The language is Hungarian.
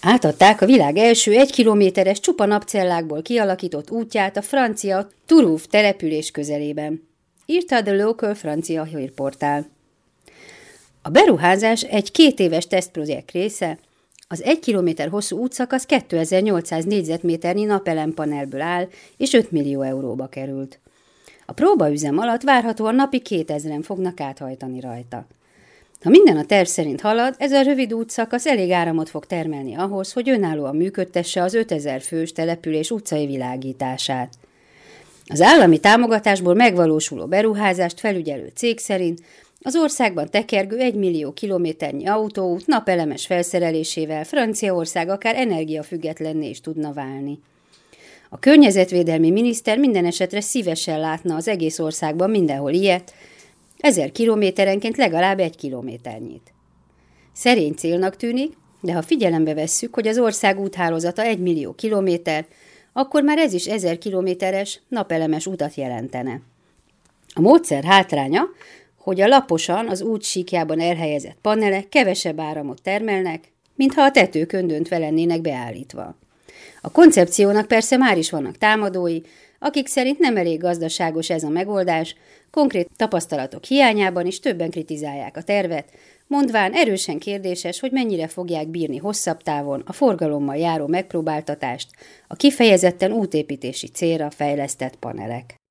Átadták a világ első 1 kilométeres csupa napcellákból kialakított útját a francia Tourouf település közelében, írta The Local francia hírportál. A beruházás egy 2 éves tesztprojekt része, az 1 kilométer hosszú útszakasz 2800 négyzetméternyi napelempanelből áll, és 5 millió euróba került. A próbaüzem alatt várhatóan napi 2000-en fognak áthajtani rajta. Ha minden a terv szerint halad, ez a rövid útszakasz elég áramot fog termelni ahhoz, hogy önállóan működtesse az 5000 fős település utcai világítását. Az állami támogatásból megvalósuló beruházást felügyelő cég szerint az országban tekergő 1 millió kilométernyi autóút napelemes felszerelésével Franciaország akár energiafüggetlenné is tudna válni. A környezetvédelmi miniszter minden esetre szívesen látna az egész országban mindenhol ilyet, 1000 kilométerenként legalább 1 kilométernyit. Szerény célnak tűnik, de ha figyelembe vesszük, hogy az ország úthálózata 1 millió kilométer, akkor már ez is 1000 kilométeres, napelemes utat jelentene. A módszer hátránya, hogy a laposan az út síkjában elhelyezett panelek kevesebb áramot termelnek, mintha a tetőkön döntve lennének beállítva. A koncepciónak persze már is vannak támadói, akik szerint nem elég gazdaságos ez a megoldás, konkrét tapasztalatok hiányában is többen kritizálják a tervet, mondván erősen kérdéses, hogy mennyire fogják bírni hosszabb távon a forgalommal járó megpróbáltatást a kifejezetten útépítési célra fejlesztett panelek.